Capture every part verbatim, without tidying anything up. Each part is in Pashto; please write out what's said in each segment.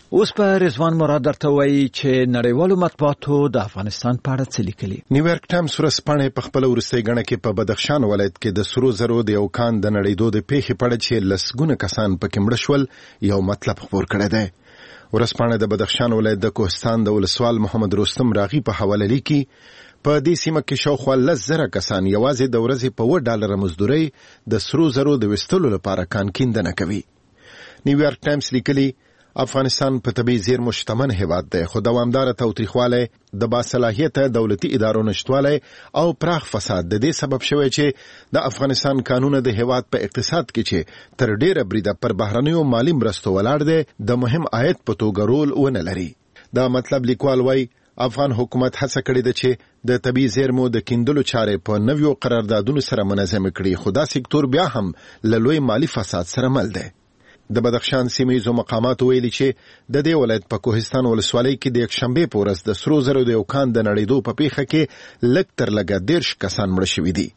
اوس په رضوان مراد درته وایي چې نړیوالو مطبوعاتو د افغانستان په اړه څه لیکلي. نیویارک ټایمز ورځپاڼې په خپل وروستۍ غڼه کې په بدخشان ولایت کې د سرو زرو د یو کان د نړیدو د پیښې په اړه چې لسګونه کسان پکې مړه شول یو مطلب خبر کړی دی. ورځپاڼه د بدخشان ولایت د کوهستان د ولسوال محمد رستم راغي په حواله لیکي په دې سیمه کې شاوخوا لس زره کسان یوازې د ورځې په اووه ډالره مزدورۍ د سرو زرو د ویستلو لپاره کان کیندنه کوي. نیویارک ټایمز لیکلي افغانستان په طبیعي زیرمو شتمن هیواد دی، خو دوامداره تاوتریخوالی، د باصلاحیته دولتي ادارو نشتوالی او پراخ فساد د دې سبب شوی چې د افغانستان قانون د هیواد په اقتصاد کې چې تر ډیره بریده پر بهرنیو مالی مرستو ولاړ دی د مهم عاید په توګه رول ونه لري. دا مطلب لیکوال وایي افغان حکومت هڅه کړې ده چې د طبیعي زیرمو د کیندلو چارې په نویو قراردادونو سره منظم کړي، خو دا سکتور بیا هم له لوی مالی فساد سره مل دی. د بدخشان سیمه مقامات ویلي چې د دې ولایت په کوهستان ولسوالۍ کې د یکشنبه په ورځ د سرو زرو د یو کان د نړیدو په پیښه کې لږ تر لږه دیرش کسان مړه شوي دي.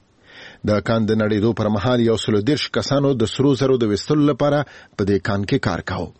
د کان د نړیدو پر مهال یو سل دیرش کسانو د سرو زرو د ویستلو لپاره په دې کان کې کار کاوه.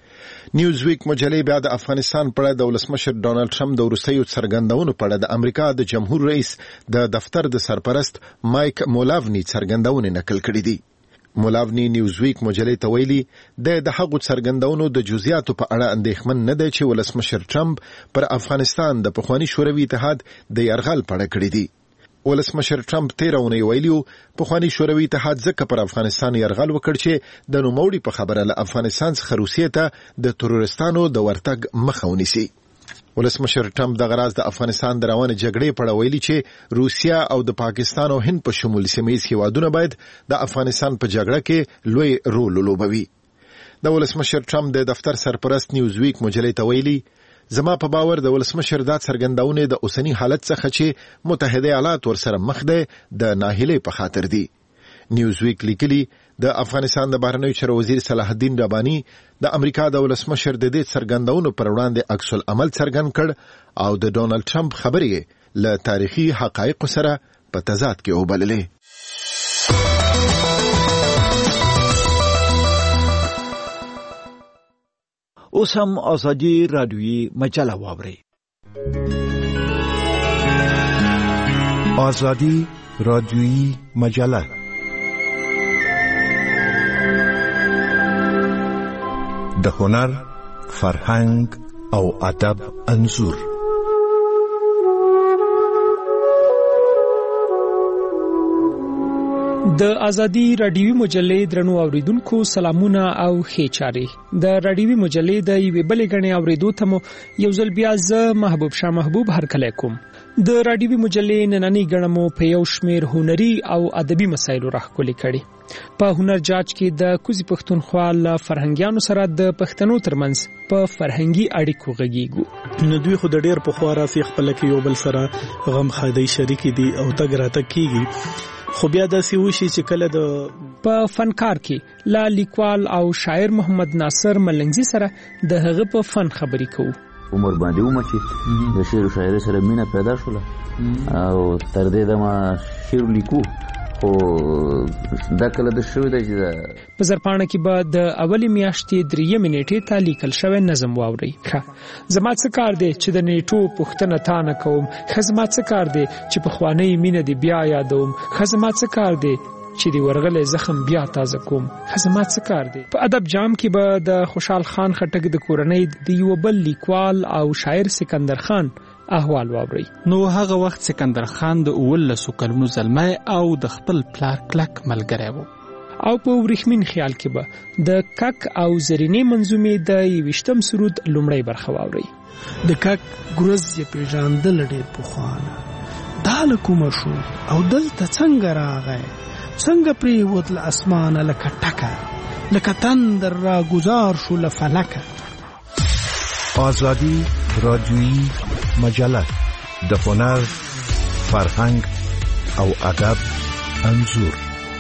نیوزویک مجلې بیا د افغانستان په اړه د ولسمشر ډانلډ ټرمپ د وروستیو څرګندونو په اړه د امریکا د جمهور رئیس د دفتر د سرپرست مایک مولاونی څرګندونې نقل کړې دي. مولاونی نیوزویک مجلې ته ویلي د د هغو څرګندونو د جزئیاتو په اړه اندېښمن نه دی چې ولسمشر ټرمپ پر افغانستان د پخواني شوروي اتحاد د یرغل په اړه کړی دي. ولسمشر ټرمپ تیر اونۍ ویلي پخواني شوروي اتحاد ځکه پر افغانستان یرغل وکړ چې د نوموړي په خبره له افغانستان څخه روسیې ته د تروریستانو د ورتګ مخه ونیسي. ولسمشر ټرمپ د غراز د افغانستان د روانې جګړې په اړه ویلي چې روسیا او د پاکستان او هند په شمول سیمه‌ییز هیوادونه باید د افغانستان په جګړه کې لوی رول ولوبوي. د ولسمشر ټرمپ د دفتر سرپرست نیوزویک مجلې ته ویلي زما په باور د ولسمشر دا څرګندونې د اوسنی حالت څخه چې متحده ایالات ورسره مخ دي د ناهیلۍ په خاطر دي. نیوزویک لیکلي د افغانستان د بهرنیو چارو وزیر صلاح الدین رباني د امریکا د ولسمشر د دې څرګندونو پر وړاندې عکس العمل څرګند کړ او د ډونلډ ټرمپ خبرې له تاریخي حقایقو سره په تضاد کې وبللې. اوس هم ازادي رادیویي مجله واورئ. ازادي رادیویي مجله د هنر، فرهنګ او ادب انځور. د ازادي رادیوي مجلې درنو اوریدونکو سلامونه او ښه چارې. د رادیوي مجلې د یوې بلې غړي اوریدو ته مو یو ځل بیا زه محبوب شاه محبوب هرکلی کوم. د رادیوي مجلې نننۍ غړي مو په یو شمېر هنري او ادبي مسایلو راخولي کړي. په هنر جاج کې د کوزي پښتونخوا له فرهنګیانو سره د پښتنو ترمنځ په فرهنګي اړیکو غږیږو. نو دوی خو د ډېر پخوا راځي خپل کې یو بل سره غم خادي شریک دي او تګ راتګ کیږي. خو بیا داسې وشي چې کله د په فنکار کې لا لیکوال او شاعر محمد ناصر ملنګزي سره د هغه په فن خبرې کوو. عمر باندې ومه چې د شعر او شاعرۍ سره مینه پیدا شوله او تر دې دمه شعر لیکو. خو دا کله د شوی دی چې په زرپاڼه کې به د اولې میاشتې درې منټې ته لیکل شوی نظم واورئ. ښه زما څه کار دی چې د نیټو پوښتنه تا نه کوم، ښه زما څه کار دی چې پخوانۍ مینه دې بیا یادوم، ښه زما څه کار دی چې د ورغلې زخم بیا تازه کوم، ښه زما څه کار دی. په ادب جام کې به د خوشحال خان خټک د کورنۍ د یو بل لیکوال او شاعر سکندر خان احوال واوري. نو هغه وخت سکندر خان د اولسو کلونو زلمی او د خپل پلار کلک ملګری وو. او په ورېښمین خیال کې به د کک او زرینې منظومې د یویشتم سرود لومړی برخه واوري. د کک ګرز یې پیژاندل ډېر پخوانه، دا له کومه شو او دلته څنګه راغی، څنګه پرېوت له اسمانه لکه ټکه، لکه تندر را گذار شو له فلکه. ازادي رادیویی مجله د هنر، فرهنګ او ادب انځور.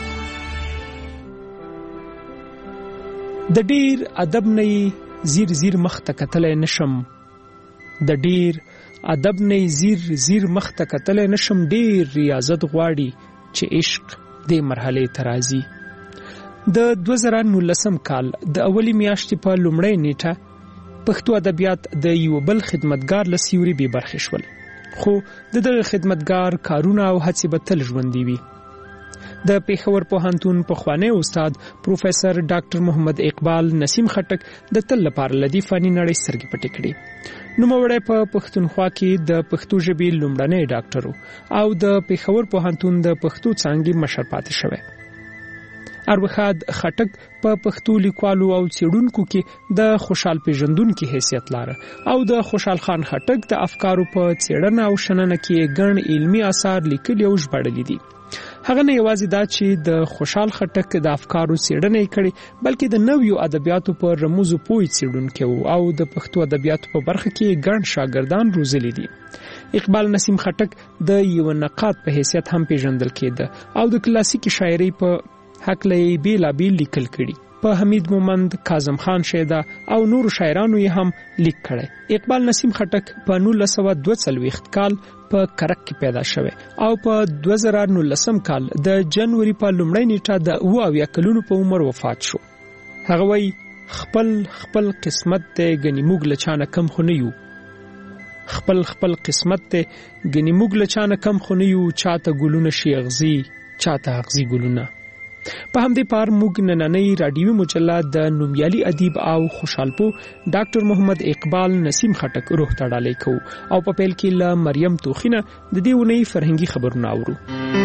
د ډیر ادب نه زیر زیر مخ ته کتلای نشم، د ډیر ادب نه زیر زیر مخ ته کتلای نشم، ډیر ریاضت غواړي چې عشق دې مرحله ته راځي. د دوه زره نولسم کال د اولی میاشتې په لومړۍ نیټه پښتو ادبیات د یو بل خدمتګار لسیوري به برخه شول، خو د دغه خدمتګار کارونه او هڅې به تل ژوندۍ وي. د پېښور پوهنتون پخوانی استاد پروفیسور ډاکټر محمد اقبال نسیم خټک د تل لپاره لدی فني نړۍ سترګې پټې کړې. نوموړی په پښتونخوا کې د پښتو ژبې لومړنی ډاکټر او د پېښور پوهنتون د پښتو څانګې مشر پاتې شوی. اروخاد خټک په پښتو لیکوالو او څېړونکو کې د خوشحال پیژندونکو حیثیت لاره او د خوشحال خان خټک د افکارو په څېړنه او شننه کې ګڼ علمي آثار لیکلي او ژباړلي دي. هغه نه یوازې دا چې د خوشحال خټک د افکارو څېړنه یې کړې، بلکې د نویو ادبیاتو په رموزو پوی څېړونکی او د پښتو ادبیاتو په برخه کې ګڼ شاګردان روزلي دي. اقبال نسیم خټک د یو نقاد په حیثیت هم پیژندل کېده او د کلاسیکي شاعرۍ په حقله بیلابیل لیکل کړي. په حمید مومند، کاظم خان شیدا او نورو شاعرانو یې هم لیک کړی. اقبال نسیم خټک په نولس سوه دوه څلوېښت کال په کرک کې پیدا شوی او په دوه زره نولسم کال د جنوري په لومړۍ نیټه د اوه اویا کلونو په عمر وفات شو. هغه وایي خپل خپل قسمت ته ګنې موږ له چانه کم خو نه یو، خپل خپل قسمت ته ګنې موږ له چانه کم خو نه یو، چاته ګلونه شي اغزي چاته اغزي ګلونه. په همدې پار موږ نننۍ راډیوي مجله د نومیالي ادیب او خوشحالپو ډاکټر محمد اقبال نسیم خټک روح ته ډالۍ کوو او په پیل کې له مریم توخینه د دې ونې فرهنګي خبرونه اورو.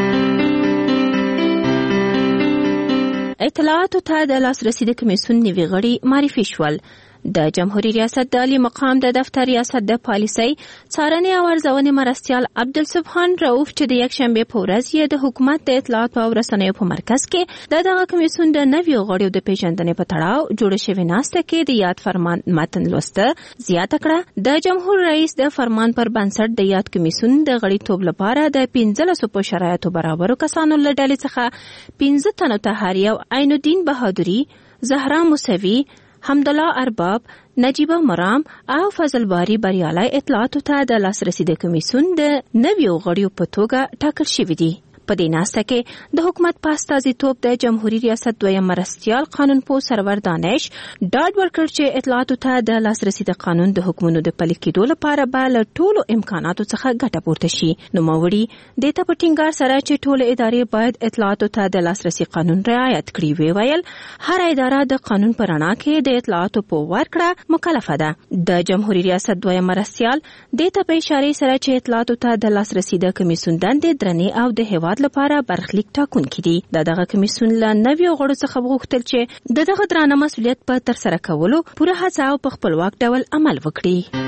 اطلاعاتو ته د لاسرسي د کمیسیون نوي غړي معرفي شول. د جمهوریت ریاست د عالی مقام د دفتر ریاست د پالیسۍ څارنې او ارزونې مرستیال عبدالسبحان رؤف چې د یکشنبې په ورځ یې د حکومت د اطلاعاتو او رسنیو په مرکز کې د دغه کمیسیون د نویو غړیو د پیژندنې په تړاو جوړه شوې ناسته کې د یاد فرمان متن لوسته زیاته کړه. د جمهور رئیس د فرمان پر بنسټ د یاد کمیسیون د غړیتوب لپاره د پنځلسو په شرایطو برابرو کسانو له ډلې څخه پنځه تنو ته هاري او عین الدین بهادري، زهرا موسوي، حمدالله ارباب، نجیبه مرام او فضل باری بریالي اطلاعاتو ته د لاسرسي د کمیسیون د نویو غړیو په توګه ټاکل شوي دي. په دې ناسته کې د حکومت په استازیتوب د جمهوریت ریاست دویم مرستیال قانونپوه سرور دانش ډاډ ورکړ چې اطلاعاتو ته د لاسرسي د قانون د حکمونو د پلي کېدو لپاره به له ټولو امکاناتو څخه ګټه پورته شي. نوموړي دې ته په ټینګار سره چې ټولې ادارې باید اطلاعاتو ته د لاسرسي قانون رعایت کړي وي ویل هر اداره د قانون په رڼا کې د اطلاعاتو په ورکړه مکلفه ده. د جمهوریت ریاست دویم مرستیال دې ته په اشاره سره چې اطلاعاتو ته د لاسرسي د کمیسیون دندې درنې او د هیواد لپاره برخلیک ټاکونکي دي. د دغه کمیسیون له نویو غړو څخه وغوښتل چې د دغه درانه مسؤلیت په ترسره کولو پوره هڅه او په خپلواک ډول عمل وکړي.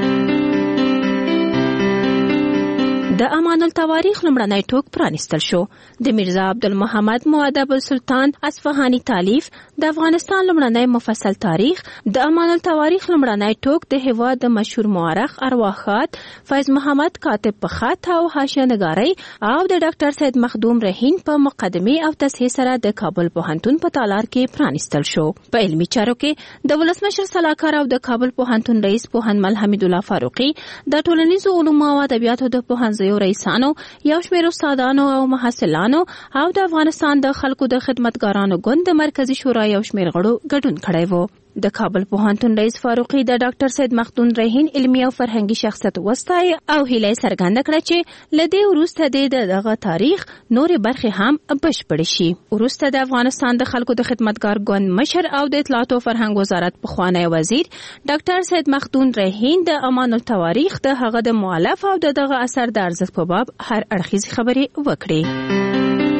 د امان التواریخ لومړنی ټوک پرانیستل شو. د میرزا عبدالمحمد مؤدب السلطان اصفهاني تالیف د افغانستان لومړنی مفصل تاریخ د امان التواریخ لومړنی ټوک د هیواد د مشهور مورخ ارواښاد فیض محمد کاتب په خط او حاشیه نګارۍ او د ډاکټر سید مخدوم رهین په مقدمې او تصحیح سره د کابل پوهنتون په تالار کې پرانیستل شو. په علمي چارو کې د ولسمشر سلاکار او د کابل پوهنتون رئیس پوهنمل حمید الله فاروقي د ټولنیزو علومو او ادبیاتو د پوهنځي رئیسانو، یو شمېر استادانو او محصلانو او د افغانستان د خلکو د خدمتګارانو ګوند د مرکزی شورا یو شمېر غړو ګډون کړی وو. د کابل پوهنتون رئیس فاروقي د ډاکټر سید مخدوم رهین علمي او فرهنګي شخصیت وستای او هیله څرګنده کړه چې لدې وروسته د دغه تاریخ نورې برخې هم بشپړې شي. وروسته د افغانستان د خلکو د خدمتګار ګوند مشر او د اطلاعات او فرهنګ وزارت پخوانی وزیر ډاکټر سید مخدوم رهین د امان التواریخ د هغه د مؤلف او دغه اثر د ارزښت په باب هر اړخیزې خبرې وکړې.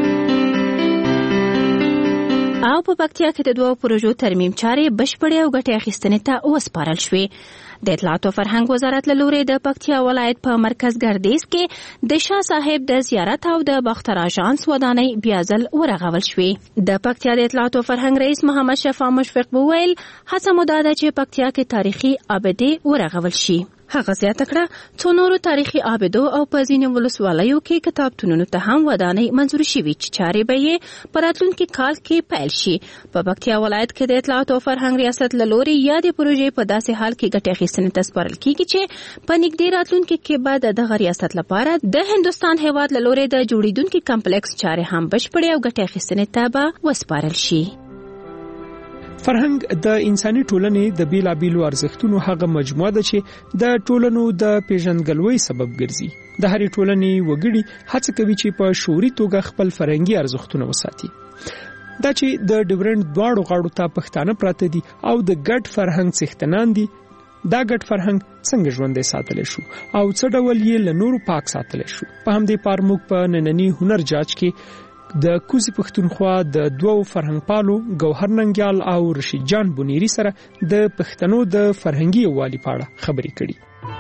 او په پکتیا کې د دوه پروژو ترمیم چارې بشپړې او ګټې اخیستنې ته وسپارل شوې. د اطلاعات او فرهنګ وزارت له لوري د پکتیا ولایت په مرکز ګردیز کې د شاه صاحب د زیارت او د باختر اژانس ودانۍ بیا ځل ورغول شوې. د پکتیا د اطلاعات او فرهنګ رئیس محمد شفا مشفق وویل هڅه مو دا ده چې پکتیا کې تاریخي ابدې ورغول شي. هغه زیاته کړه څو نورو تاریخي آبدو او په ځینو ولسوالیو کې کتابتونونو ته هم ودانۍ منظور شوي چې چارې به یې په راتلونکي کال کې پیل شي. په پکتیا ولایت کې د اطلاعات او فرهنګ ریاست له لوري یادې پروژې په داسې حال کې ګټې اخیستنې ته سپارل کیږي چې په نږدې راتلونکي کې به د دغه ریاست لپاره د هندوستان هیواد له لوري د جوړیدونکي کمپلیکس چارې هم بشپړې او ګټې اخیستنې ته به وسپارل شي. فرهنګ د انساني ټولنې د بیلابیلو ارزښتونو هغه مجموعه ده چې د ټولنو د پیژندګلوۍ سبب ګرځي. د هرې ټولنې وګړي هڅه کوي چې په شعوري توګه خپل فرهنګي ارزښتونه وساتي. دا چې د ډیورنډ دواړو غاړو ته پښتانه پراته دي او د ګډ فرهنګ څښتنان دي، دا ګډ فرهنګ څنګه ژوندی ساتلی شو او څه ډول یې له نورو پاک ساتلی شو. په همدې پار موږ په ننني هنر جاج کې د کوزي پښتونخوا د دوو فرهنګ پالو ګوهر ننګیال او رشید جان بونیری سره د پښتنو د فرهنګي یووالي په اړه خبرې کړي.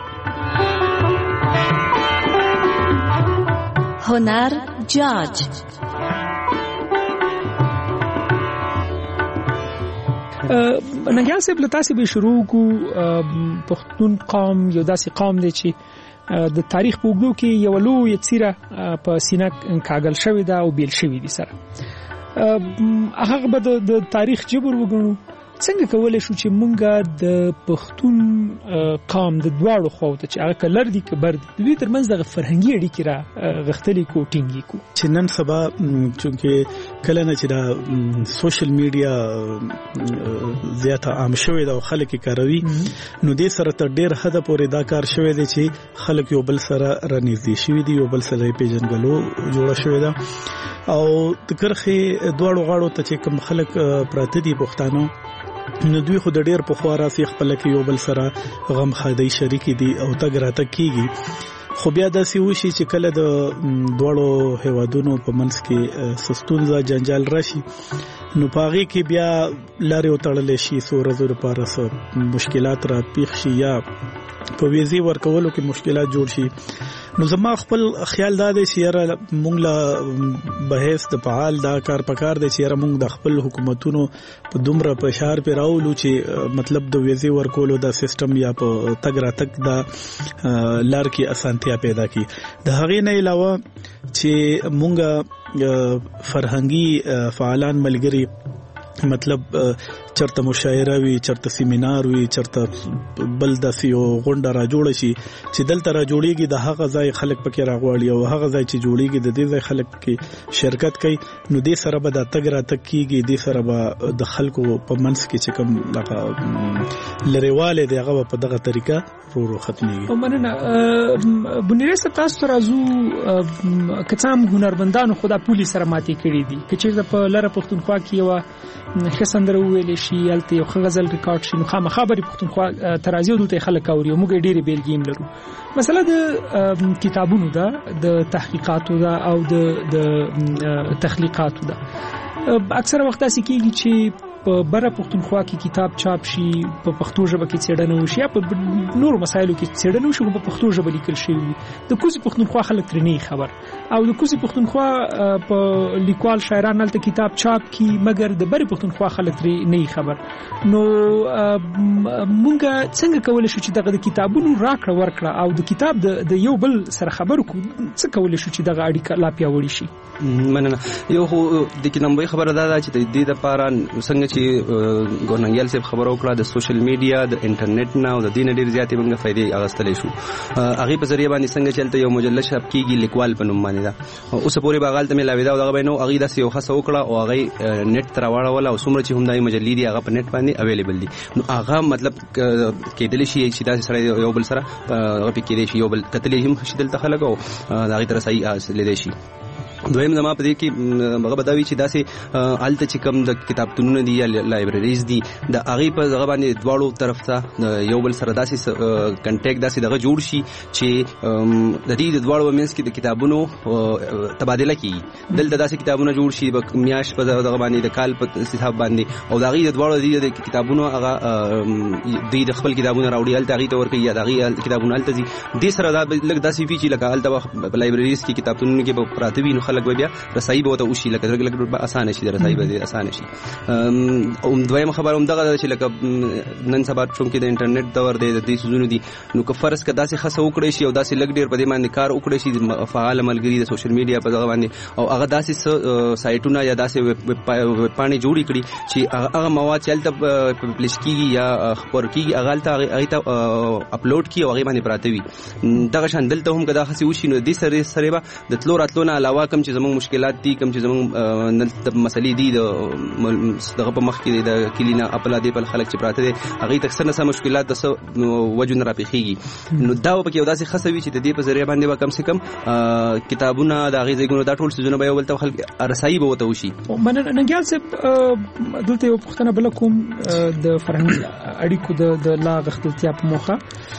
هنر جاج. ننګیال صاحب له تاسې به شروع کو. پښتون قوم یو داسې قوم دی چې د تاریخ په اوږدو کې یو لویه څیره په سینه کاږل شوې ده او بیل شوې دي سره. هغه به د تاریخ جبر وګڼو. څنګه کولای شو چې مونږ د پښتون قوم د دواړو خواو ته چې هغه کلر دي که بر دي د دوی ترمنځ دغه فرهنګي اړیکې را غښتلې کو ټینګې کو؟ چې نن سبا چونکې کله نه چې دا سوشل میډیا زیاته عام شوې ده او خلک یې کاروي، نو دې سره تر ډېر حده پورې دا کار شوی دی چې خلک یو بل سره رانږدې شوي دي، یو بل سره یې پیژنګلو جوړه شوې ده. او د کرښې دواړو غاړو ته چې کوم خلک پراته دي پښتانه، نو دوی خو د ډېر پخوا راځي خپل کې یو بل سره غم خادي شریک دي او تګ راتګ کیږي. خو بیا داسې وشي چې کله د دواړو هیوادونو په منځ کې سستونزه جنجال راشي، نو پاغي کې بیا لارې وتړل شي، څو ورځې لپاره مشکلات را پیښ شي یا په ویزي ورکولو کې مشکلات جوړ شي. نو زما خپل خیال دا دی چې یاره مونږ له بحث د فعال دا کار پکار دی چې یاره مونږ د خپل حکومتونو په دومره فشار پې راولو چې مطلب د ویزي ورکولو دا سیستم یا په تګ راتګ دا لار کې اسانتیا پیدا کی. د هغې نه علاوه چې مونږ فرهنګي فعالان ملګري مطلب چرته مشاعره وي، چرته سیمینار وي، چرته بل داسې یو غونډه را جوړه شي چې دلته را جوړیږي، د هغه ځای خلک پکې راغواړي او هغه ځای چې جوړیږي د دې ځای خلک کې شرکت کوي، نو دې سره به د تګ راتګ کیږي، دې سره به د خلکو په منځ کې چې کوم دغه لرېوالی دی هغه په دغه طریقه ورو ورو ختمېږي. مننه. بونیری صاحب تاسو ته راځو. که څه هم هنرمندانو خو دا پولې سره ماتې کړي دي، که چېرته په لره پښتونخوا کې یوه ښه سندره وویلی شي، هلته یو ښه غزل ریکارډ شي، نو خامخا به د پښتونخوا ته راځي او دلته یې خلک اوري او موږ یې ډېرې بېلګې هم لرو. مسله د کتابونو ده، د تحقیقاتو ده او د تخلیقاتو ده. اکثره وخت داسې کېږي چې په بره پښتونخوا کې کتاب چاپ شي، په پښتو ژبه کې څېړنه وشي یا په نورو مسایلو کې څېړنه وشي، په پښتو ژبه لیکل شوي وي. د کوزي پښتونخوا خلک ترې نه خبر او د کوزي پښتونخوا په لیکوال شاعران هلته کتاب چاپ کی، مګر د برې پښتونخوا خلک ترې نه خبر. نو مونږ څنګه کولی شو چې دغه د کتابونو راکړه ورکړه او د کتاب د یو بل سره خبر وکړو؟ څه کولی شو چې دغه اړیکه لا پیاوړې شي؟ مننه. یو خو د کې لومړی خبره دا ده چې د دې دپاره څنګه چې ګورننګیال صاحب خبره وکړه د سوشل میډیا د انټرنیټ نه او د دې نه ډېرې زیاتې موږ فایدې اخیستلی شو. هغې په ذریعه باندې څنګه چې هلته یو مجله چاپ کېږي لیکوال په نوم باندې ده، اوسه پورې به هغه هلته مې لاوېده او دغه به نو هغې داسې یو هڅه وکړه او هغې نیټ ته راواړوله او څومره چې هم دا مجلې دي هغه په نیټ باندې اویلیبل دي. نو هغه مطلب کېدلی شي چې داسې سړی یو بل سره هغه پې کېدی شي، یو بل کتلی هم شي دلته خلک او د هغې ته رسایي حاصلېدی شي. دویم زما په دې کې هغه بداوي چې داسې هلته چې کوم د کتابتونونه دي یا لایبرریز دي د هغې په هغه باندې دواړو طرف ته یو بل سره داسې کنټیکټ داسې دغه جوړ شي چې د دې د دواړو منځ کې د کتابونو تبادله کېږي. دلته داسې کتابونه جوړ شي په میاشت په دغه باندې د کال په حساب باندې او د هغې د دواړو د کتابونو هغه دوی د خپل کتابونه راوړي هلته هغې ته ورکوي یا د هغې کتابونه هلته ځي. دې سره دا لږ داسې وي چې لکه هلته په لایبرریز کې کتابتونونو کې به پراته وي، نو خلک به بیا رسایي به ورته وشي، لکه لږ لږ به اسانه شي، د رسایي به اسانه شي. دویمه خبره همدغه ده چې لکه نن سبا چونکې د انټرنیټ دور دی، د دې څیزونو دي، نو که فرض که داسې هڅه وکړی شي او داسې لږ ډېر په دې باندې کار وکړی شي فعاله ملګري د سوشل میډیا په دغه باندې او هغه داسې سایټونه یا داسې ویبپاڼې جوړې کړي چې هغه مواد چې هلته پبلش کېږي یا خپور کېږي هغه هلته هغې ته اپلوډ کړي او هغې باندې پراته وي. دغه شان دلته هم که دا هڅې وشي نو د دې سره سره به د تلو راتلو نه علاوه کوم چې زموږ مشکلات دي کوم چې زموږ مسلې دي دغه په مخ کې د کلینا خپل دی په خلک چې پراته دي هغه تکثر نه سم مشکلات د وجو نه راپېخيږي نو دا په کې وداسي خصوي چې د دې په ذریعہ باندې به کم سے کم کتابونه د هغه ځایونو دا ټول سيزونه به ولته خلک ارسایي به وته وشي. من ننګیال صاحب دلته یو پښتنه بل کوم د فرهنګ اړیکو د لا غختلتیا په موخه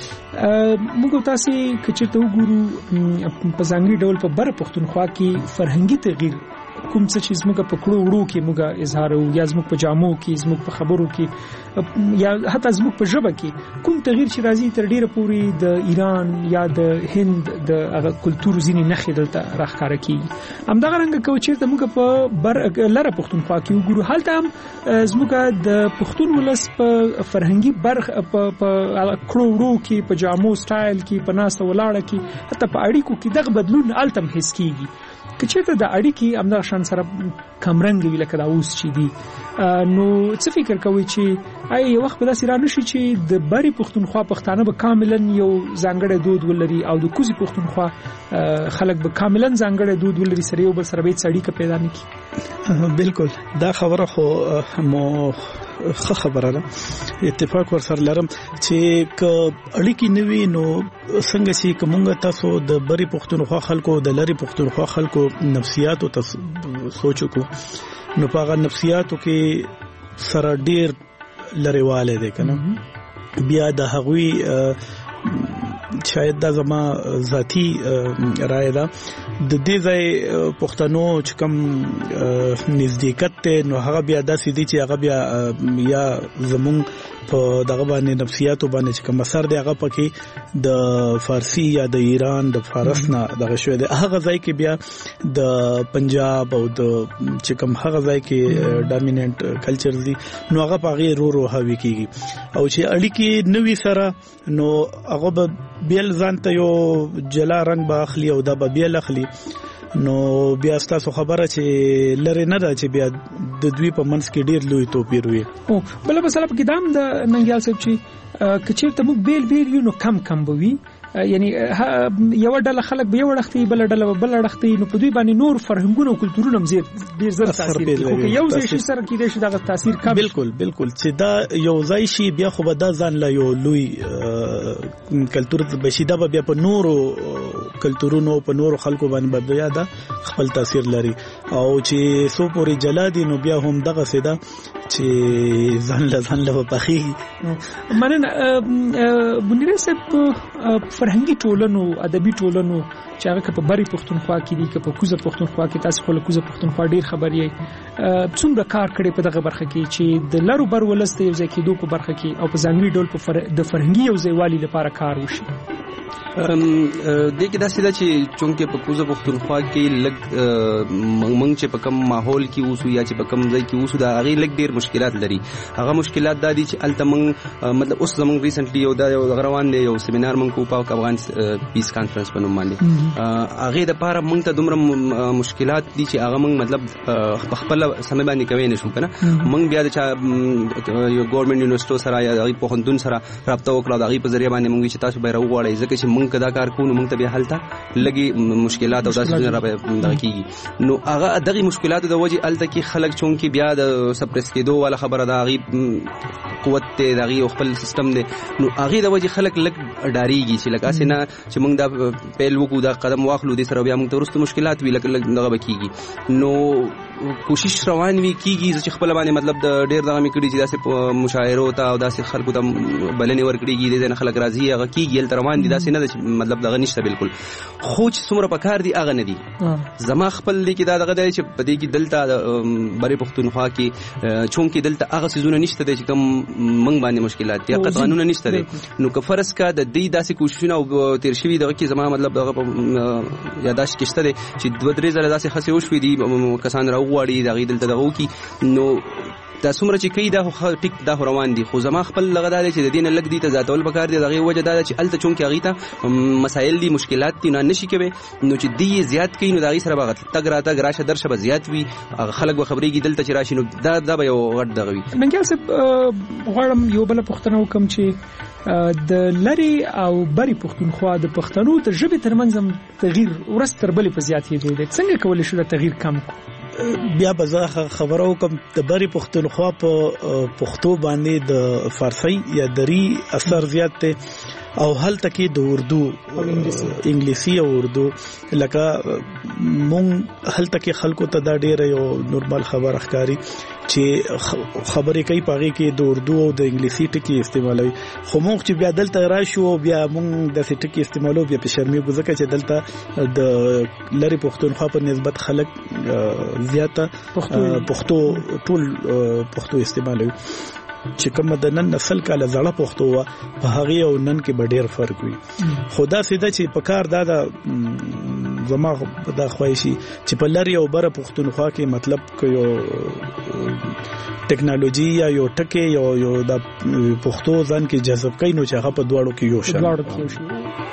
موږ تاسو کچته وګورو په ځانګړي ډول په بر پښتونخوا کې فرهنګي تغییر کوم څه چې زموږ په کړو وړو کې موږ اظهار او یا زموږ په جامو کې زموږ په خبرو کې یا حتی زموږ په ژبه کې کوم تغییر چې راځي تر ډیره پوري د ایران یا د هند د هغه کلچر ځینی نخې دلته راخاره کیږي همدغه رنګ کوي چې موږ په بر لره پښتونخوا کې وګورو حالت هم زموږ د پښتون ولس په فرهنګي برخ په کړو وړو کې په جامو سټایل کې په ناسه ولاړه کې حتی په اړیکو کې دغه بدلون التم حس کیږي کچته د اړیکی امدا شان سره کمرنګ ویل کدا اوس چي دي نو څه فکر کوي چې آی یو وخت به داسې را نشي چې د بری پښتونخوا پښتانه به کاملا یو ځانګړی دود ولري او د کوزي پښتونخوا خلک به کاملا ځانګړی دود ولري سره یو بل سره به اړیکه پیدا نکړي. بالکل دا خبره خو مو خه خبره ده اتفاق ور سره لرم چې ک اړیکی نوي نو څنګه چې کومه تاسو د بری پښتونخوا خلکو د لری پښتونخوا خلکو نفسیات او سوچو کو نو پاغه نفسیاتو کې سره ډیر لریواله دي کنه بیا د هغوی شاید دا زما ذاتی رائے ده د دې ځای پښتنو چې کوم نزدېکت ته نو هغه بیا داسې دي چې هغه بیا یا زمون په دغه باندې نفسیاتو باندې چې کوم اثر دی هغه پکې د فارسی یا د ایران د فارس نه دغه شوی دی هغه ځای کې بیا د پنجاب او د چې کوم هغه ځای کې ډامیننٹ کلچر دی نو هغه پاغي رو رو هوي کیږي او چې اړیکې نوې سره نو هغه به بیل ځانته یو جلا رنگ به اخلي او دا به بیل اخلي نو بیا تاسو خبره چې لری نه ده چې بیا د دوی په منځ کې ډیر لوی توپیر وي او بل مثلا په کدام د ننګیال صاحب چې کچېرته موږ بیل بیل یو نو کم کم بوي یعنی یو ډله خلک به یو وړختي بل ډله بل وړختي نو په دوی باندې نور فرهنګونه او کلتورونه مزید ډیر زر تاثیر کوي یو ځای شي سره کې د شي دغه تاثیر کم بالکل بالکل چې دا یو ځای شي بیا خو به دا ځان لا یو لوی کلتور بشي دا بیا په نورو کلتورونو په نورو خلکو باندې بیا دا خپل تاثیر لري او چې سو پوری جلادي نو بیا هم دغه سیدا چې ځان له ځان له پخې مننه بنیره صاحب فرهنګي ټولنو ادبي ټولنو چې هغه په بری پښتونخوا کې دي که په کوزه پښتونخوا کې تاسو خپل کوزه پښتونخوا ډیر خبرې څومره کار کړي په دغه برخه کې چې د لارو بر ولسته یو ځکه دوه په برخه کې او په ځانګړي ډول په د فرهنګي یو ځایوالي لپاره کار وشي د کې داسې ده چې چونکه په کوزه پښتونخوا کې لګ منګ چې په کم ماحول کې اوسو یا چې په کم ځای کې اوسو دا هغه لګ ډیر مشکلات لري هغه مشکلات دا دي چې التمنګ مطلب اوس زمونږ ریسنټلی یو دا یو روان دی یو سیمینار مونږ کو په افغان پیس کانفرنس په نوم باندې هغه د پاره مونږ ته دومره مشکلات دي چې هغه مونږ مطلب خپل سمې باندې کوي نه شو کنه مونږ بیا د یو ګورنمنت یونیورسيټي سره یا د پوهنتون سره رابطه وکړه د هغه په ذریعہ باندې مونږ چې تاسو به راوغواړئ ځکه چې مونږ کدا کار کوو مونږ ته به حالته لګي مشکلات او داسې نه راځي کیږي نو هغه دغه مشکلات د وجه الته کې خلک چونکی بیا د سپریس کېدو ولا خبره دا غي قوت ته دغه خپل سیستم دی نو هغه د وجه خلک لګ ډاریږي چې لکه اسنه چې مونږ دا پیل وکړو دا قدم واخلو د سره بیا مونږ ته ورسته مشکلات وی لکه دغه بکیږي نو کوشش روان وی کیږي چې خپل باندې مطلب د ډیر دغه میکړي چې داسې مشاعره ته او داسې خلکو ته بلنې ورکړيږي د خلک راځي هغه کیږي تل روان دي داسې نه مطلب دغه نشته بالکل خو چې څومره پکار دي هغه نه دي زما خپل لیکي دا دغه دی چې په دې کې دلته بری پښتونخوا کې چونکی دلته هغه سيزونه نشته چې کوم منګ باندې مشکلات دي قانون نشته دي نو که فرض کا د دې داسې کوششونه او تیر شوی دغه کې زما مطلب دغه یاداش کېشته دي چې دوه درې زره داسې خاصه وشوي دي کسان راوغواړي دغه دلته دغه کې نو دا څومره چې کوي دا ټیک دا روان دي خو زما خپل لغه دا چې د دین لګ دي ته ذاتول پکار دي دغه وجه دا چې الته چون کې هغه ته مسائل دي مشکلات دي نه نشي کوي نو چې دی زیات کوي نو دغه سره بغت تګ راته راشه درشه به زیات وي خلک خبرېږي دلته چې راشي نو دا دا به یو غټ دغه وي. ننګیال صاحب غواړم یو بل پوښتنه وکم چې د لری او بری پښتونخوا د پښتنو د ژبې ترمنځ تغییر ورستر بلې په زیاتې دی څنګه کولای شو د تغییر کم کو؟ بیا به زه خبرو کوم د بری پښتونخوا په پښتو باندې د فارسی یا دری اثر زیات دی او هلته کې د اردو انګلیسي او اردو لکه مونږ هلته کې خلکو ته دا ډېر یو نورمال خبر ښکاری چې خبرې کوي پاږي کې د اردو او د انګلیسي ټکی استعمالوي خو مونږ چې بیا دلته راشو بیا مونږ د څه ټکی استعمالو بیا په شرمې ګوزکه چې دلته د لری پښتونخوا په نسبت خلک زیاته پښتو ټول پښتو استعمالوي چې کوم د نن نسل کاله زړه پښتو وا په هغه او نن کې ډېر فرق وي خدا سیده چې په کار دا د زما دا خوښي چې په لری او بره پښتونخوا کې مطلب کوي ټیکنالوژي یا یو ټکی یو یو د پښتو ځان کې جذب کوي نو چې هغه په دواړو کې یو شان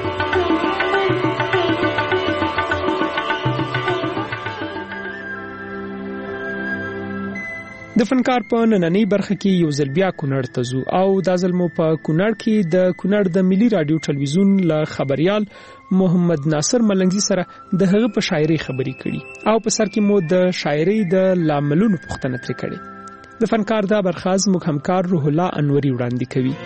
د فنکار په نننۍ برخه کې یو ځل بیا کونړ ته ځو او دا ځل مو په کونړ کې د کونړ د ملي رادیو ټلویزیون له خبريال محمد ناصر ملنګزي سره د هغه په شاعري خبري کړي او په سر کې مو د شاعري د لاملونو پوښتنه ترې کړې. د فنکار دا برخاز موږ همکار روح الله انوري وړاندې کوي.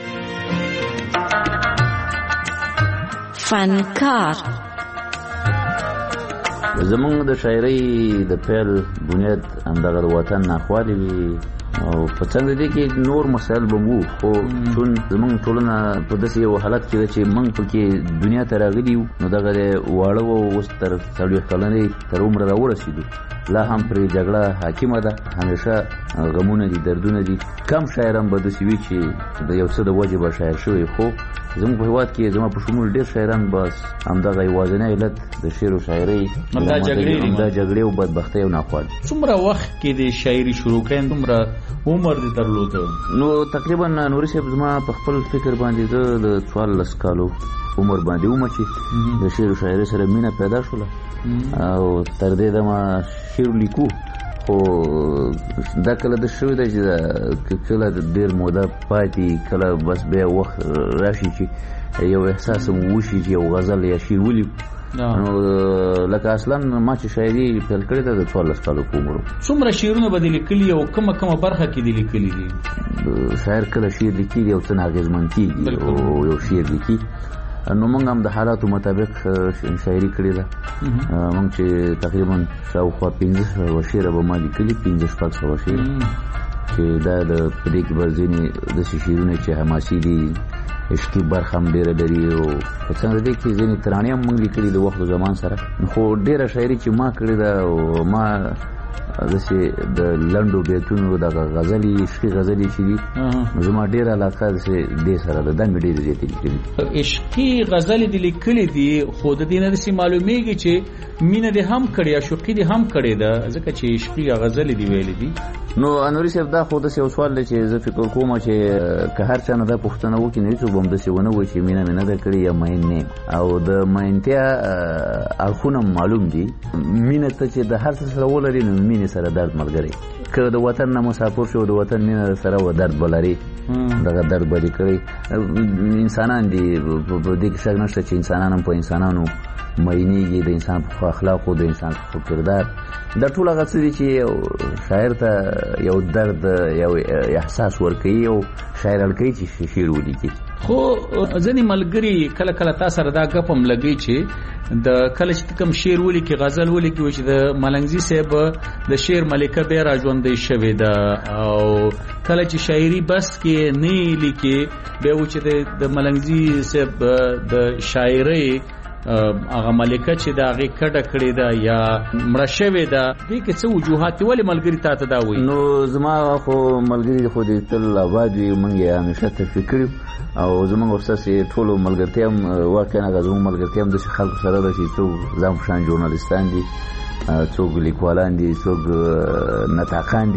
فنکار زمونږ د شاعرۍ د پیل بنیاد همدغه د وطن ناخوالې وي او په څنګ دې کې نور مسایل به وو خو چون زمونږ ټولنه په داسې یو حالت کې ده چې موږ پکې دنیا ته راغلي یو نو دغه د واړه و اوس تر څلوېښت کلنۍ تر عمره راورسېدو لا هم پرې جګړه حاکمه ده همیشه غمونه دي دردونه دي کم شاعران به داسې وي چې د یو څه د وجې به شاعر شوی خو زموږ په هېواد کې زما په شمول ډېر شاعران بس همدغه یوازینی علت د شعر و شاعرۍ همدا جګړې همدا جګړې او بدبختۍ او ناخوالي. څومره وخت کې د شاعري شروع کړې څومره عمر دې درلوده؟ نو تقریبا نوري صاحب زما په خپل فکر باندې زه د څوارلس کالو عمر باندې وم چې د شعر و شاعرۍ سره مینه پیدا شوله او تر دې دمه شعر لیکو خو دا کله د شوی دی چې کله ډېر موده پاتې کله بس بیا وخت راشي چې یو احساس مو وشي چې یو غزل یا شعر ولیکو نو لکه اصلا ما چې شاعري پیل کړې ده د څوارلس کالو په عمر. څومره شعرونه به دې لیکلي او کومه کومه برخه کې دې لیکلي دي؟ شاعر کله شعر لیکي او څه اغېزمن کېږي او یو شعر لیکي نو موږ هم د حالاتو مطابق شاعري کړې ده. موږ چې تقریبا شاوخوا پنځه سوه شعره به ما لیکلي پنځه شپږ سوه شعر چې دا د په دې کې به ځینې داسې شعرونه چې حماسي دي عشقي برخه هم ډېره لري او په څنګ دې کې ځینې ترانې هم موږ لیکلي د وخت و زمان سره خو ډېره شاعري چې ما کړې ده او ما داسې د لنډو بیتونو دغه غزلې عشقي غزلې چې دي زما ډېره علاقه داسې دې سره ده دا مې ډېرې زیاتې لیکلي. عشقي غزلې دې لیکلې دي خو د دې نه داسې معلومېږي چې مینه دې هم کړې عاشقي دې هم کړې ده ځکه چې عشقي غزلې دې ویلې دي. نو انوري صاحب دا خو داسې یو سوال دی چې زه فکر کوم چې که هر چا نه دا پوښتنه وکړي نو هېڅوک به هم داسې ونه وایي چې مینه مې نه ده کړې یا مین نه او د مینتیا اړخونه معلوم دي. مینه ته چې د هر څه سره ولري نو مینې سره درد ملګری که د وطن نه مسافر شو د وطن مینه سره و درد به لري دغه درد به دې کړی. انسانان دي په دې کې شک نشته چې انسانان هم په انسانانو مینېږي د انسان په اخلاقو د انسان په کردار دا ټول هغه څه دي چې شاعر ته یو درد یو احساس ورکوي او شاعر اړ کوي چې شعر ولیکي. خو ځینې ملګري کله کله تا سره دا ګپ هم لګوي چې د کله چې کوم شعر ولیکي غزل ولیکي چې د ملنګزي صاحب د شعر ملکه بیا را ژوندۍ شوې ده او کله چې شاعري بس کې نه لیکي بیا و چې د ملنګزي صاحب د شاعرۍ هغه ملکه چې دا هغې کډه کړې ده یا مړه شوې ده دې کې څه وجوهات دي ولې ملګري تا ته دا وایي؟ نو زما خو ملګري خو دې تل آباد وي موږ یې همیشه تفریح کړي او زموږ ورساسې ټولو ملګرتیا هم واقعا هغه زموږ ملګرتیا هم داسې خلکو سره ده چې څوک ځان په شان ژورنالستان دي څوک لیکوالان دي څوک نطاقان دي